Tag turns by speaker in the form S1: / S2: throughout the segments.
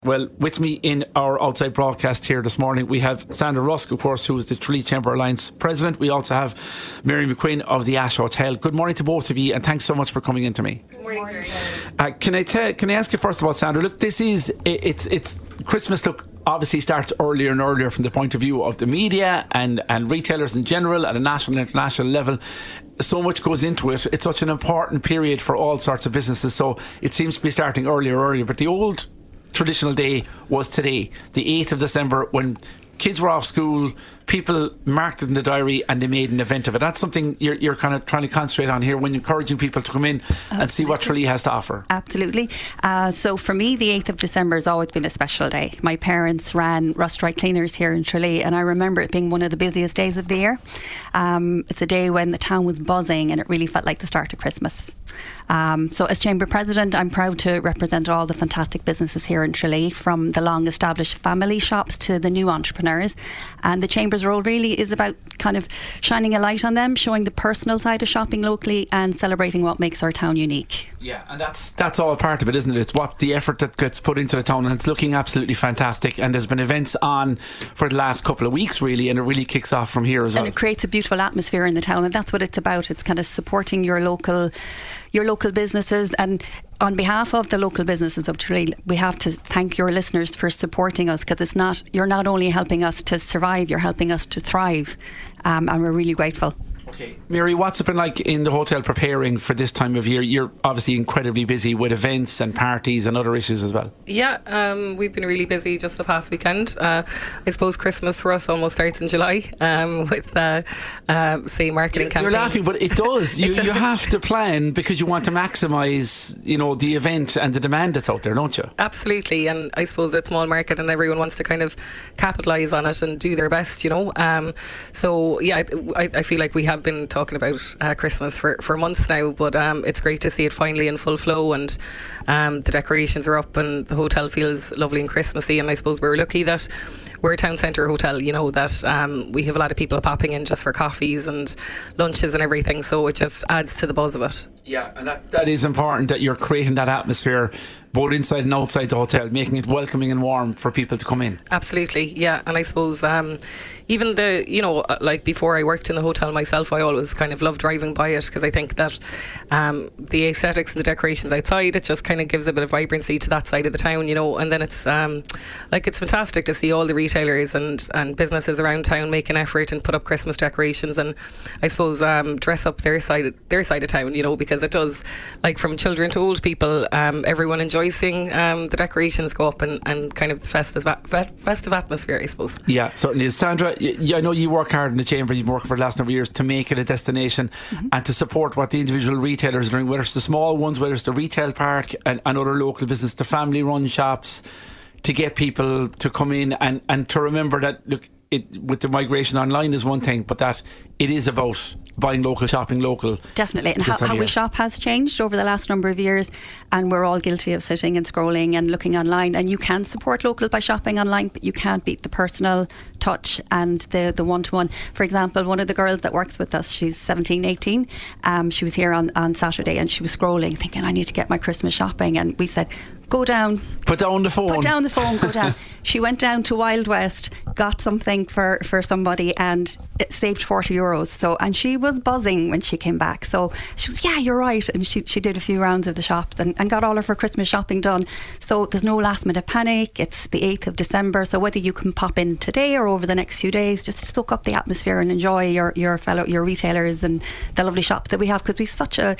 S1: Well, with me in our outside broadcast here this morning, we have Sandra Rusk, of course, who is the Tralee Chamber Alliance President. We also have Mary McQuinn of the Ash Hotel. Good morning to both of you, and thanks so much for coming in to me.
S2: Good morning, Jerry.
S1: Can I ask you first of all, Sandra? Look, it's Christmas. Look, obviously starts earlier and earlier from the point of view of the media and retailers in general at a national and international level. So much goes into it. It's such an important period for all sorts of businesses. So it seems to be starting earlier. But the old traditional day was today, the 8th of December, when kids were off school, people marked it in the diary and they made an event of it. That's something you're kind of trying to concentrate on here when encouraging people to come in and see what Tralee has to offer.
S2: Absolutely. So for me, the 8th of December has always been a special day. My parents ran Rust Dry Cleaners here in Tralee, and I remember it being one of the busiest days of the year. It's a day when the town was buzzing and it really felt like the start of Christmas. So as Chamber President, I'm proud to represent all the fantastic businesses here in Tralee, from the long established family shops to the new entrepreneurs. And the Chamber's role really is about kind of shining a light on them, showing the personal side of shopping locally and celebrating what makes our town unique.
S1: Yeah, and that's all part of it, isn't it? It's what the effort that gets put into the town, and it's looking absolutely fantastic. And there's been events on for the last couple of weeks really, and it really kicks off from here as well.
S2: And it creates a beautiful atmosphere in the town, and that's what it's about. It's kind of supporting your local businesses. And on behalf of the local businesses of Tralee, we have to thank your listeners for supporting us, because you're not only helping us to survive, you're helping us to thrive, and we're really grateful.
S1: Okay, Mary, what's it been like in the hotel preparing for this time of year? You're obviously incredibly busy with events and parties and other issues as well.
S3: Yeah, we've been really busy just the past weekend. I suppose Christmas for us almost starts in July with say marketing campaigns.
S1: You're laughing, but it does. You have to plan because you want to maximise, the event and the demand that's out there, don't you?
S3: Absolutely, and I suppose it's a small market and everyone wants to kind of capitalise on it and do their best, So yeah, I feel like we have been talking about Christmas for months now, but it's great to see it finally in full flow, and the decorations are up and the hotel feels lovely and Christmassy. And I suppose we're lucky that we're a town centre hotel, that we have a lot of people popping in just for coffees and lunches and everything, so it just adds to the buzz of it.
S1: Yeah, and that is important, that you're creating that atmosphere both inside and outside the hotel, making it welcoming and warm for people to come in.
S3: Absolutely, yeah. And I suppose even like before I worked in the hotel myself, I always kind of loved driving by it, because I think that the aesthetics and the decorations outside, it just kind of gives a bit of vibrancy to that side of the town, and then it's it's fantastic to see all the retailers and businesses around town make an effort and put up Christmas decorations, and I suppose dress up their side of town, because it does, like, from children to old people, everyone enjoys seeing the decorations go up and kind of the festive atmosphere, I suppose.
S1: Yeah, certainly is. Sandra, I know you work hard in the Chamber, you've been working for the last number of years to make it a destination and to support what the individual retailers are doing, whether it's the small ones, whether it's the retail park and other local business, the family run shops, to get people to come in and to remember that, look, with the migration online is one thing, but that it is about buying local, shopping local.
S2: Definitely, and how we shop has changed over the last number of years, and we're all guilty of sitting and scrolling and looking online, and you can support local by shopping online, but you can't beat the personal touch and the one-to-one. For example, one of the girls that works with us, she's 17, 18, she was here on Saturday, and she was scrolling thinking, I need to get my Christmas shopping, and we said, go down.
S1: Put down the phone,
S2: go down. She went down to Wild West, got something for somebody, and it saved €40. So, and she was buzzing when she came back. So she was, yeah, you're right. And she did a few rounds of the shops and got all of her Christmas shopping done. So there's no last minute panic. It's the 8th of December. So whether you can pop in today or over the next few days, just soak up the atmosphere and enjoy your retailers and the lovely shops that we have, because we've such a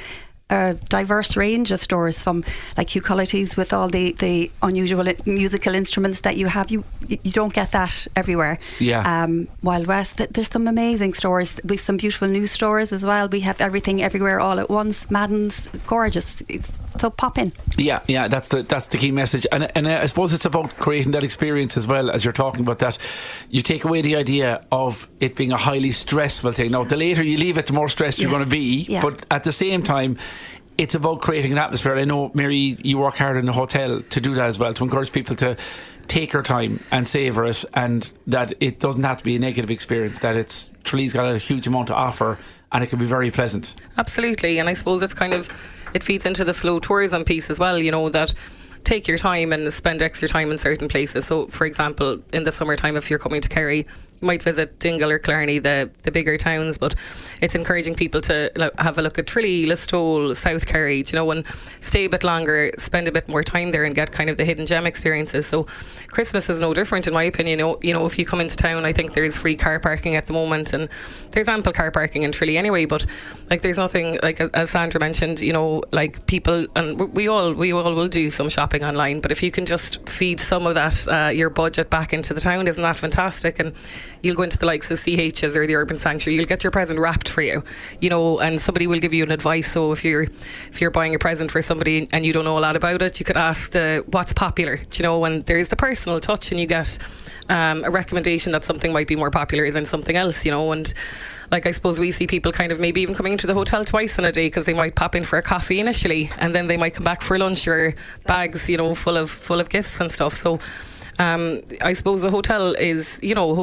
S2: diverse range of stores, from like Hugh Cullity's with all the unusual musical instruments that you have. You don't get that everywhere.
S1: Yeah.
S2: Wild West, there's some amazing stores. We've some beautiful new stores as well. We have everything everywhere all at once. Madden's gorgeous. So pop in.
S1: Yeah, that's the key message, and I suppose it's about creating that experience as well. As you're talking about that, you take away the idea of it being a highly stressful thing. Now, the later you leave it, the more stressed you're going to be. Yeah. But at the same time, it's about creating an atmosphere. I know, Mary, you work hard in the hotel to do that as well, to encourage people to take their time and savour it, and that it doesn't have to be a negative experience, that Tralee's got a huge amount to offer and it can be very pleasant.
S3: Absolutely, and I suppose it feeds into the slow tourism piece as well, that take your time and spend extra time in certain places. So, for example, in the summertime, if you're coming to Kerry, you might visit Dingle or Clarny, the bigger towns, but it's encouraging people to have a look at Tralee, Listowel, South Kerry, and stay a bit longer, spend a bit more time there and get kind of the hidden gem experiences. So Christmas is no different in my opinion. If you come into town, I think there's free car parking at the moment, and there's ample car parking in Tralee anyway, but there's nothing, as Sandra mentioned, people, and we all will do some shopping online, but if you can just feed some of that your budget back into the town, isn't that fantastic? And you'll go into the likes of CH's or the Urban Sanctuary, you'll get your present wrapped for you, and somebody will give you an advice. So if you're buying a present for somebody and you don't know a lot about it, you could ask what's popular, and there's the personal touch, and you get a recommendation that something might be more popular than something else, and I suppose we see people kind of maybe even coming into the hotel twice in a day because they might pop in for a coffee initially and then they might come back for lunch or bags, full of gifts and stuff. So I suppose a hotel is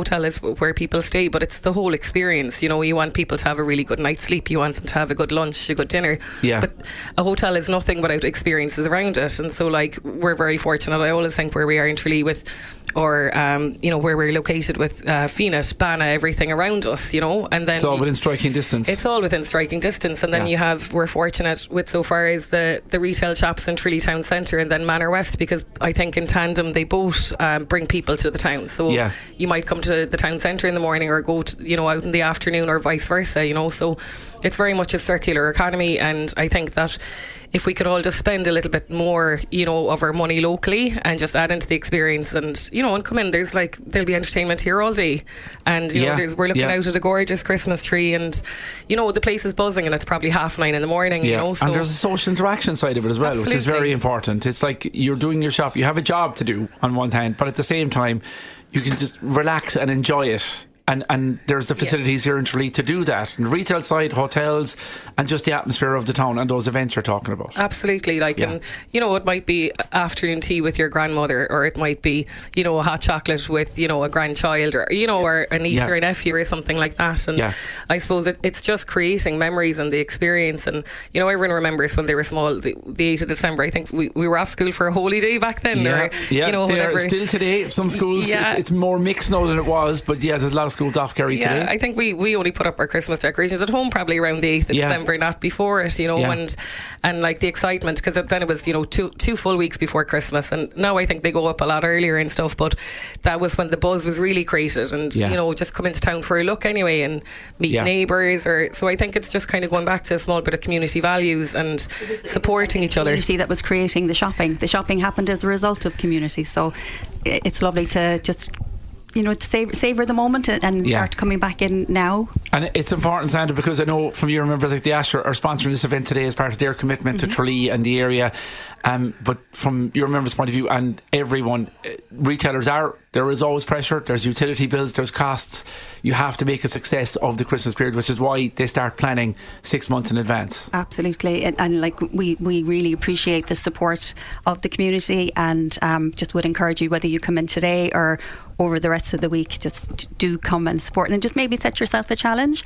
S3: where people stay, but it's the whole experience. You want people to have a really good night's sleep. You want them to have a good lunch, a good dinner. Yeah. But a hotel is nothing without experiences around it. And so, we're very fortunate. I always think where we are in Tralee where we're located with Fenit, Bana, everything around us, and then
S1: it's all within striking distance.
S3: It's all within striking distance, and then we're fortunate with so far as the retail shops in Tralee Town Centre and then Manor West, because I think in tandem they both bring people to the town. So you might come to the town centre in the morning or go to, out in the afternoon or vice versa, so it's very much a circular economy. And I think that if we could all just spend a little bit more, of our money locally and just add into the experience and, and come in, there'll be entertainment here all day. And, we're looking out at a gorgeous Christmas tree and, the place is buzzing and it's probably 9:30 in the morning, So
S1: and there's a social interaction side of it as well, absolutely, which is very important. It's like you're doing your shop, you have a job to do on one hand, but at the same time, you can just relax and enjoy it. And there's the facilities here in Tralee to do that. And retail side, hotels, and just the atmosphere of the town and those events you're talking about.
S3: Absolutely. And, it might be afternoon tea with your grandmother, or it might be, a hot chocolate with, a grandchild, or, or a niece or a nephew or something like that. And I suppose it's just creating memories and the experience. And, everyone remembers when they were small, the 8th of December, I think we were off school for a holy day back then. Or, whatever.
S1: Still today, some schools, it's more mixed now than it was. But there's a lot of schools off Kerry today.
S3: I think we only put up our Christmas decorations at home probably around the 8th of December, not before it, and the excitement, because then it was, two full weeks before Christmas, and now I think they go up a lot earlier and stuff, but that was when the buzz was really created, and just come into town for a look anyway and meet neighbours, so I think it's just kind of going back to a small bit of community values and supporting each other.
S2: Community that was creating the shopping happened as a result of community, so it's lovely to just to savour the moment and start coming back in now.
S1: And it's important, Sandra, because I know from your members like the Ash are sponsoring this event today as part of their commitment to Tralee and the area. But from your members' point of view and everyone, retailers there is always pressure. There's utility bills, there's costs. You have to make a success of the Christmas period, which is why they start planning 6 months in advance.
S2: Absolutely, and we really appreciate the support of the community, and just would encourage you, whether you come in today or over the rest of the week, just do come and support, and just maybe set yourself a challenge.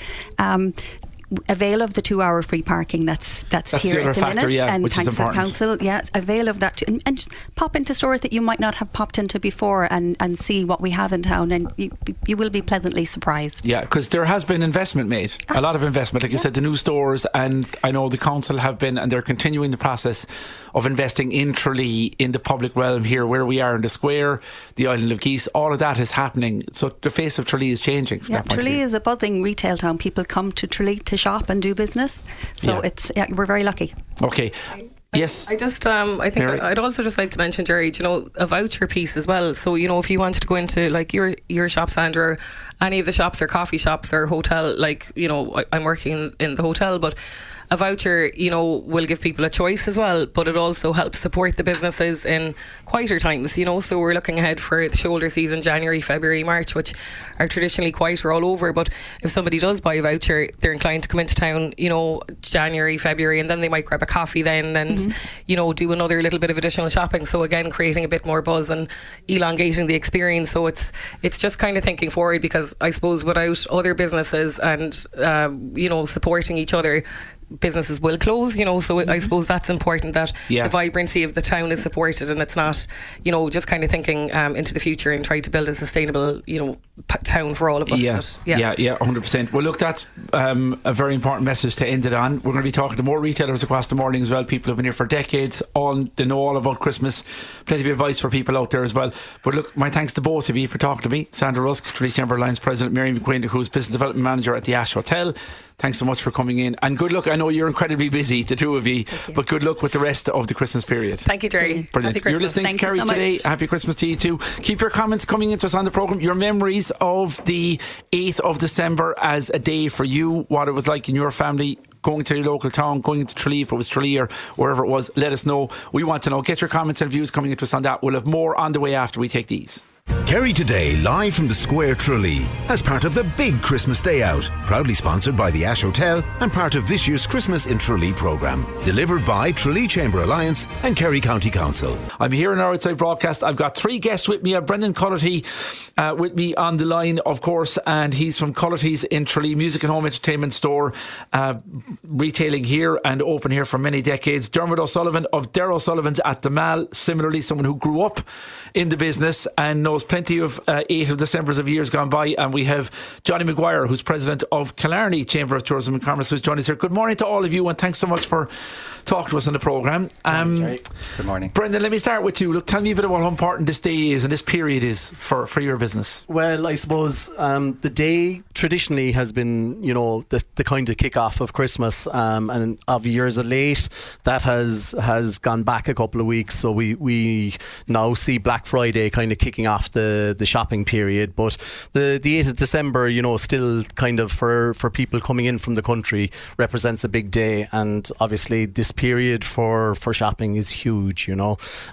S2: Avail of the 2-hour free parking that's here at the minute, and
S1: which
S2: thanks
S1: is
S2: to the
S1: important.
S2: council. Avail of that too, and just pop into stores that you might not have popped into before, and see what we have in town, and you will be pleasantly surprised.
S1: Because there has been investment made, a lot of investment, like you said, the new stores, and I know the council have been, and they're continuing the process of investing in Tralee, in the public realm here where we are in the square, the Island of Geese. All of that is happening, so the face of Tralee is changing from that point
S2: Tralee
S1: of view.
S2: is a buzzing retail town. People come to Tralee to shop and do business, so we're very lucky.
S1: Okay. Yes.
S3: I think
S1: Mary?
S3: I'd also just like to mention, Jerry, a voucher piece as well. So, if you wanted to go into your shop, Sandra, or any of the shops or coffee shops or hotel, I'm working in the hotel, but a voucher, will give people a choice as well, but it also helps support the businesses in quieter times, so we're looking ahead for the shoulder season, January, February, March, which are traditionally quieter all over. But if somebody does buy a voucher, they're inclined to come into town, January, February, and then they might grab a coffee then and, do another little bit of additional shopping. So again, creating a bit more buzz and elongating the experience. So it's just kind of thinking forward, because I suppose without other businesses and, supporting each other, businesses will close, so I suppose that's important, that
S1: Yeah.
S3: the vibrancy of the town is supported, and it's not, just kind of thinking into the future and try to build a sustainable, town for all of us.
S1: Yeah, 100%. Well, look, that's a very important message to end it on. We're going to be talking to more retailers across the morning as well. People who've been here for decades, they know all about Christmas. Plenty of advice for people out there as well. But look, my thanks to both of you for talking to me. Sandra Rusk, Tralee Chamber Alliance President, Mary McQueen, who's Business Development Manager at the Ash Hotel. Thanks so much for coming in, and good luck. I know you're incredibly busy, the two of you, but good luck with the rest of the Christmas period.
S3: Thank you, Jerry.
S1: Brilliant.
S3: Happy
S1: You're
S3: Christmas.
S1: listening to Kerry
S2: so
S1: today.
S2: much.
S1: Happy Christmas to you too. Keep your comments coming into us on the programme. Your memories of the 8th of December as a day for you, what it was like in your family, going to your local town, going into Tralee, if it was Tralee or wherever it was. Let us know. We want to know. Get your comments and views coming into us on that. We'll have more on the way after we take these.
S4: Kerry Today, live from the Square Tralee, as part of the big Christmas Day Out, proudly sponsored by the Ash Hotel and part of this year's Christmas in Tralee programme, delivered by Tralee Chamber Alliance and Kerry County Council.
S1: I'm here in our outside broadcast. I've got 3 guests with me. Brendan Cullerty with me on the line, of course, and he's from Cullerty's in Tralee, music and home entertainment store, retailing here and open here for many decades. Dermot O'Sullivan of Der O'Sullivan's at the Mall, similarly someone who grew up in the business and knows plenty of 8 of Decembers of years gone by. And we have Johnny Maguire, who's president of Killarney Chamber of Tourism and Commerce, who's joined us here. Good morning to all of you, and thanks so much for talking to us on the programme.
S5: Good morning.
S1: Brendan, let me start with you. Look, tell me a bit about how important this day is and this period is for your business.
S5: Well, I suppose the day traditionally has been, the kind of kick-off of Christmas, and of years of late, that has gone back a couple of weeks. So we now see Black Friday kind of kicking off the shopping period. But the 8th of December, still kind of for people coming in from the country represents a big day. And obviously this period for shopping is huge, and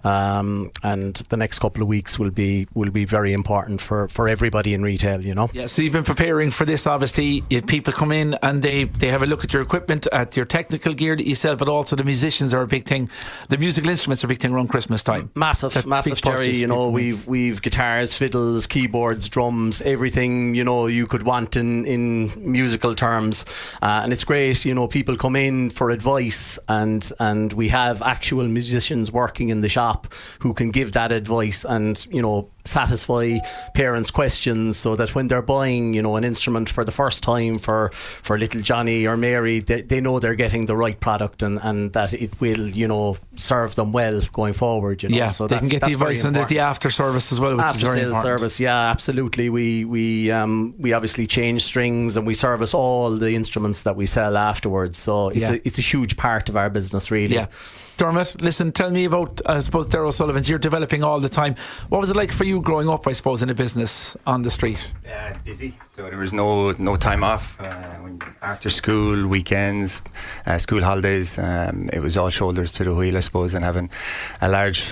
S5: the next couple of weeks will be very important for everybody in retail,
S1: Yeah, so you've been preparing for this, obviously. People come in and they have a look at your equipment, at your technical gear that you sell, but also the musicians are a big thing. The musical instruments are a big thing around Christmas time.
S5: Massive, Jerry. We've guitars, fiddles, keyboards, drums, everything you could want in musical terms, and it's great. People come in for advice, and we have actual musicians working in the shop who can give that advice and satisfy parents' questions, so that when they're buying an instrument for the first time for little Johnny or Mary, they know they're getting the right product, and that it will serve them well going forward.
S1: Yeah,
S5: so
S1: they can get the advice, and the after service as well, which is very important.
S5: Service, yeah, absolutely. We obviously change strings and we service all the instruments that we sell afterwards. So it's a huge part of our business, really.
S1: Yeah. Dermot, listen, tell me about, I suppose, Der O'Sullivan's. You're developing all the time. What was it like for you growing up, I suppose, in a business on the street?
S6: Busy. So there was no time off. After school, weekends, school holidays, it was all shoulders to the wheel, I suppose, and having a large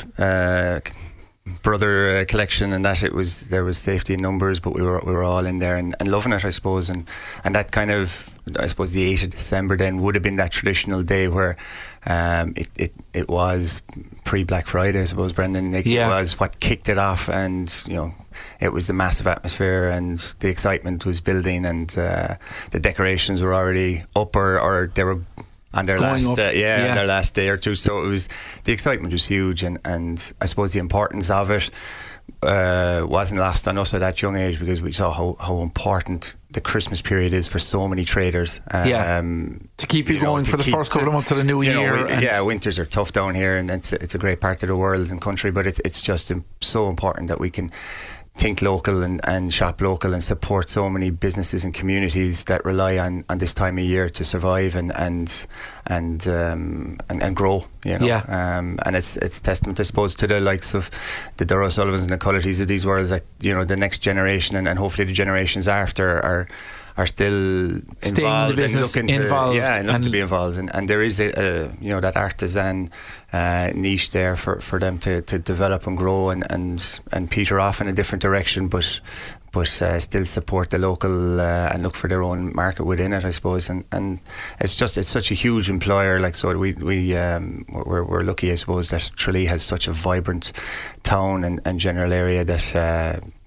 S6: brother collection, and that there was safety in numbers, but we were all in there and loving it, I suppose, and that kind of, I suppose, the 8th of December then would have been that traditional day where it was pre-Black Friday, I suppose, Brendan. It was what kicked it off, and it was the massive atmosphere and the excitement was building, and the decorations were already up or they were on their last their last day or two. So the excitement was huge, and I suppose the importance of it wasn't lost on us at that young age, because we saw how important the Christmas period is for so many traders.
S1: To keep you going for the first couple of months of the new year.
S6: Winters are tough down here, and it's a great part of the world and country, but it's just so important that we can think local and shop local and support so many businesses and communities that rely on this time of year to survive and grow. And it's testament, I suppose, to the likes of the Der O'Sullivans and the Cullertys of these worlds, that the next generation and hopefully the generations after are still involved
S1: in the business,
S6: and looking to be involved, and there is that artisan niche there for them to develop and grow and peter off in a different direction, but still support the local and look for their own market within it, I suppose, and it's such a huge employer. Like, so we're lucky, I suppose, that Tralee has such a vibrant town and general area that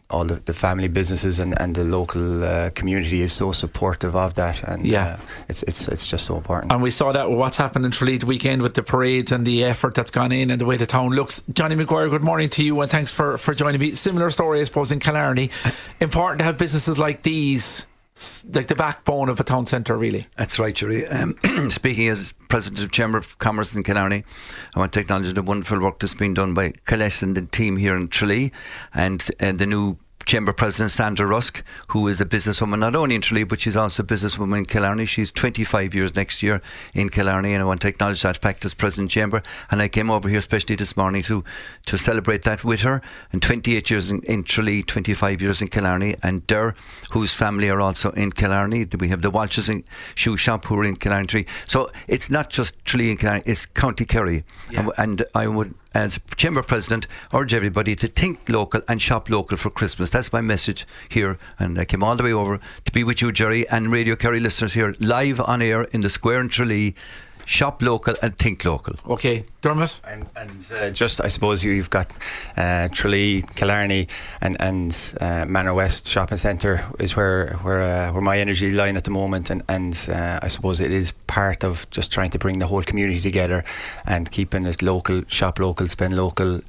S6: all the family businesses and the local community is so supportive of that, and it's just so important.
S1: And we saw that with what's happened in Tralee the weekend with the parades and the effort that's gone in and the way the town looks. Johnny Maguire, good morning to you, and thanks for joining me. Similar story, I suppose, in Killarney. Important to have businesses like these, like the backbone of a town centre, really.
S7: That's right, Jerry. Speaking as President of Chamber of Commerce in Killarney, I want to acknowledge the wonderful work that's been done by Colette and the team here in Tralee, and the new Chamber President Sandra Rusk, who is a businesswoman not only in Tralee but she's also a businesswoman in Killarney. She's 25 years next year in Killarney, and I want to acknowledge that fact as President Chamber. And I came over here especially this morning to celebrate that with her. And 28 years in Tralee, 25 years in Killarney, and Der, whose family are also in Killarney. We have the Walsh's shoe shop who are in Killarney Tralee. So it's not just Tralee and Killarney, it's County Kerry. And I would, as Chamber President, urge everybody to think local and shop local for Christmas. That's my message here, and I came all the way over to be with you, Jerry, and Radio Kerry listeners here live on air in the square in Tralee. Shop local and think local.
S1: Okay, Dermot.
S6: And just, I suppose you've got Tralee, Killarney, and Manor West Shopping Centre is where my energy line at the moment, and I suppose it is part of just trying to bring the whole community together and keeping it local, shop local, spend local,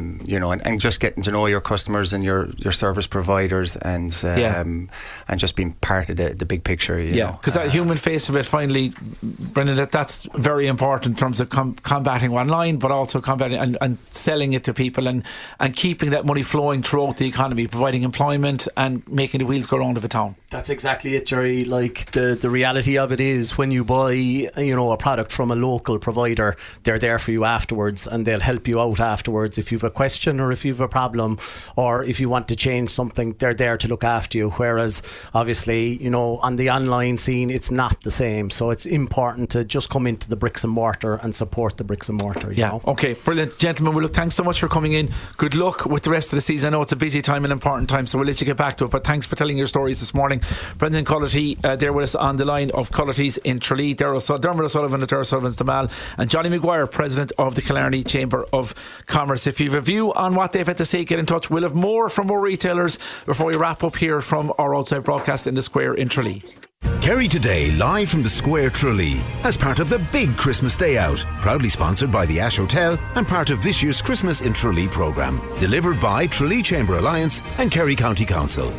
S6: and just getting to know your customers and your service providers, and just being part of the big picture.
S1: Because that human face of it, finally, Brendan, that's very important in terms of combating online, but also combating and selling it to people and keeping that money flowing throughout the economy, providing employment and making the wheels go round of a town.
S5: That's exactly it, Jerry. Like the reality of it is, when you buy a product from a local provider, they're there for you afterwards, and they'll help you out afterwards if you've a question or if you've a problem or if you want to change something. They're there to look after you, whereas obviously on the online scene it's not the same. So it's important to just come into the bricks and mortar and support the bricks and mortar. You know?
S1: Okay, brilliant, gentlemen. Well, look, thanks so much for coming in. Good luck with the rest of the season. I know it's a busy time and important time, so we'll let you get back to it, but thanks for telling your stories this morning. Brendan Cullity there with us on the line of Cullity's in Tralee, Dermot O'Sullivan at O'Sullivan's Damal, and Johnny Maguire, President of the Killarney Chamber of Commerce. If you have a view on what they've had to say, get in touch. We'll have more from more retailers before we wrap up here from our outside broadcast in the square in Tralee.
S4: Kerry Today, live from the Square Tralee, as part of the big Christmas Day Out, proudly sponsored by the Ash Hotel and part of this year's Christmas in Tralee programme, delivered by Tralee Chamber Alliance and Kerry County Council.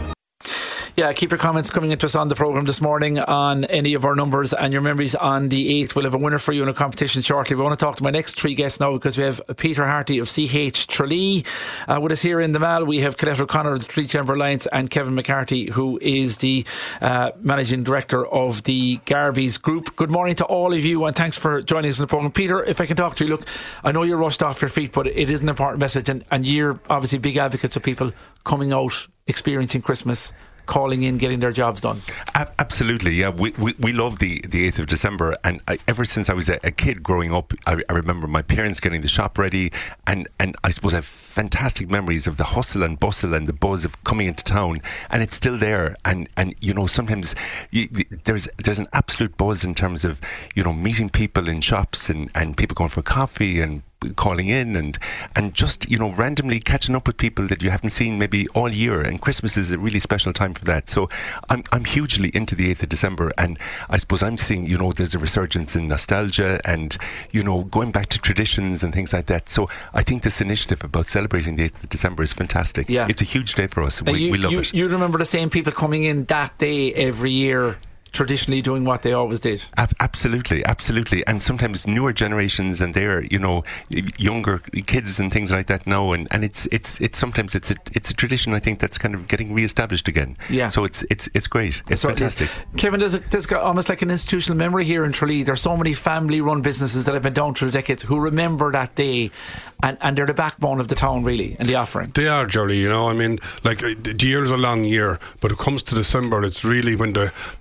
S1: Yeah, keep your comments coming into us on the programme this morning on any of our numbers and your memories on the 8th. We'll have a winner for you in a competition shortly. We want to talk to my next three guests now, because we have Peter Harty of CH Tralee with us here in the Mall. We have Colette O'Connor of the Tralee Chamber Alliance and Kevin McCarthy, who is the Managing Director of the Garby's Group. Good morning to all of you, and thanks for joining us in the programme. Peter, if I can talk to you, look, I know you're rushed off your feet, but it is an important message, and you're obviously big advocates of people coming out, experiencing Christmas, calling in, getting their jobs done.
S8: Absolutely, yeah. We love the 8th of December, and ever since I was a kid growing up, I remember my parents getting the shop ready, and I suppose I have fantastic memories of the hustle and bustle and the buzz of coming into town, and it's still there. And sometimes there's an absolute buzz in terms of meeting people in shops and people going for coffee and calling in and just randomly catching up with people that you haven't seen maybe all year, and Christmas is a really special time for that. So I'm hugely into the 8th of December, and I suppose I'm seeing there's a resurgence in nostalgia and going back to traditions and things like that. So I think this initiative about celebrating the 8th of December is fantastic.
S1: Yeah.
S8: It's a huge day for us. We love it.
S1: You remember the same people coming in that day every year, traditionally doing what they always did.
S8: Absolutely. And sometimes newer generations and they're younger kids and things like that now, and it's sometimes it's a tradition, I think, that's kind of getting re-established again. Yeah. So it's great. It's fantastic.
S1: Kevin, there's got almost like an institutional memory here in Tralee. There's so many family-run businesses that have been down through the decades who remember that day, and they're the backbone of the town, really, and the offering.
S9: They are, Jerry. I mean, like, the year is a long year, but it comes to December, it's really when the local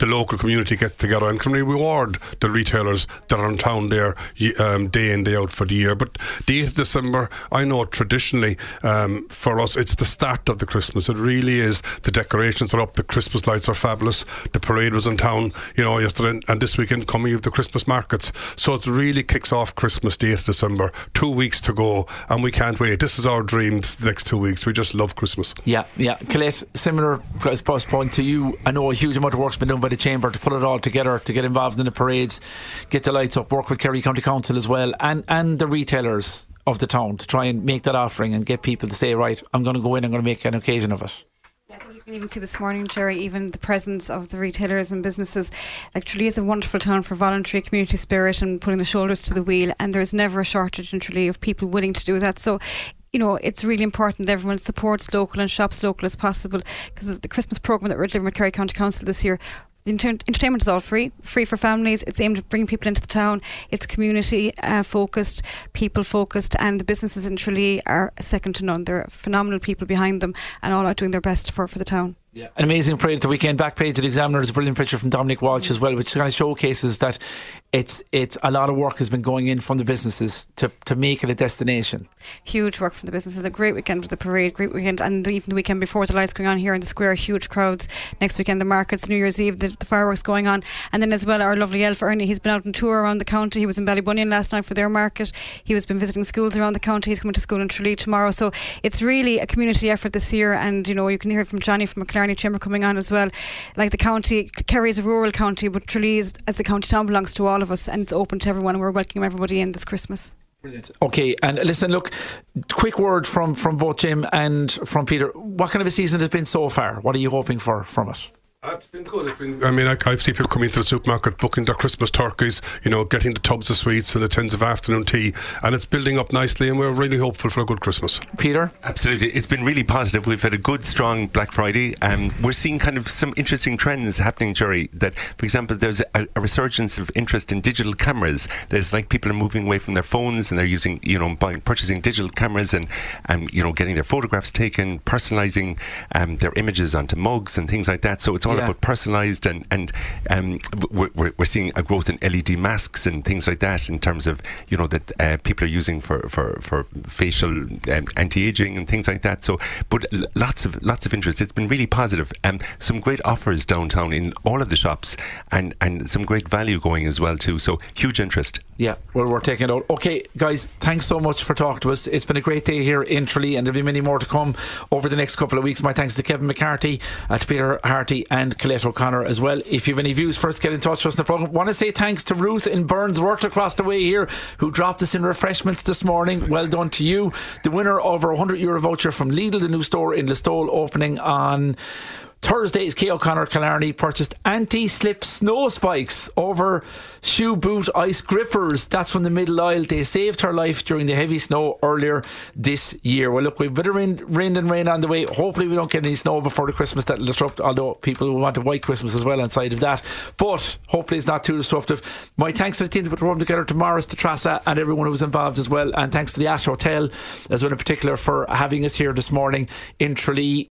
S9: community get together and can we reward the retailers that are in town there day in, day out for the year. But the 8th of December, I know traditionally for us, it's the start of the Christmas. It really is. The decorations are up, the Christmas lights are fabulous. The parade was in town, yesterday, and this weekend coming of the Christmas markets. So it really kicks off Christmas, the 8th of December. 2 weeks to go, and we can't wait. This is our dream, the next 2 weeks. We just love Christmas.
S1: Yeah. Colette, similar, I suppose, point to you. I know a huge amount of work's been done by the Chamber to put it all together, to get involved in the parades, get the lights up, work with Kerry County Council as well, and the retailers of the town to try and make that offering and get people to say, right, I'm going to go in, I'm going to make an occasion of it.
S10: I think you can even see this morning, Jerry, even the presence of the retailers and businesses. Like, Tralee is a wonderful town for voluntary community spirit and putting the shoulders to the wheel, and there's never a shortage in Tralee of people willing to do that. So, it's really important that everyone supports local and shops local as possible, because the Christmas programme that we're delivering with Kerry County Council this year, the entertainment is all free for families. It's aimed at bringing people into the town. It's community focused, people focused, and the businesses in Tralee are second to none. There are phenomenal people behind them and all out doing their best for the town.
S1: Yeah. An amazing parade at the weekend. Back page of the Examiner is a brilliant picture from Dominic Walsh as well, which kind of showcases that it's a lot of work has been going in from the businesses to make it a destination.
S10: Huge work from the businesses. A great weekend with the parade, great weekend, and even the weekend before, the lights going on here in the square, huge crowds. Next weekend the markets, New Year's Eve, the fireworks going on, and then as well our lovely elf Ernie, he's been out on tour around the county. He was in Ballybunion last night for their market. He has been visiting schools around the county. He's coming to school in Tralee tomorrow. So it's really a community effort this year, and you can hear from Johnny from McLarney Chamber coming on as well. Like, the county, Kerry is a rural county, but Tralee as the county town belongs to all of us, and it's open to everyone, and we're welcoming everybody in this Christmas.
S1: Brilliant. Okay, and listen, look, quick word from both Jim and from Peter. What kind of a season has it been so far? What are you hoping for from it?
S9: It's been good. I've seen people coming to the supermarket, booking their Christmas turkeys, getting the tubs of sweets and the tins of afternoon tea, and it's building up nicely, and we're really hopeful for a good Christmas.
S1: Peter?
S8: Absolutely. It's been really positive. We've had a good, strong Black Friday, and we're seeing kind of some interesting trends happening, Jerry, that, for example, there's a resurgence of interest in digital cameras. There's like people are moving away from their phones, and they're using, purchasing digital cameras and getting their photographs taken, personalising their images onto mugs and things like that. So it's all about personalised, and we're seeing a growth in LED masks and things like that, in terms of that people are using for facial anti-aging and things like that. So, but lots of interest. It's been really positive. Some great offers downtown in all of the shops, and some great value going as well too. So huge interest.
S1: Yeah, well, we're taking it out. Okay, guys, thanks so much for talking to us. It's been a great day here in Tralee, and there'll be many more to come over the next couple of weeks. My thanks to Kevin McCarthy, to Peter Harty, and Colette O'Connor as well. If you have any views, first get in touch with us in the programme. Want to say thanks to Ruth in Burns, worked across the way here, who dropped us in refreshments this morning. Well done to you. The winner of our €100 voucher from Lidl, the new store in Listowel, opening on Thursday, is Kay O'Connor Killarney. Purchased anti-slip snow spikes over shoe boot ice grippers. That's from the Middle Isle. They saved her life during the heavy snow earlier this year. Well, look, we've a bit of rain on the way. Hopefully we don't get any snow before the Christmas that'll disrupt, although people will want a white Christmas as well inside of that, but hopefully it's not too disruptive. My thanks to the team that put the program together, to Morris, to Trassa, and everyone who was involved as well, and thanks to the Ash Hotel as well in particular for having us here this morning in Tralee.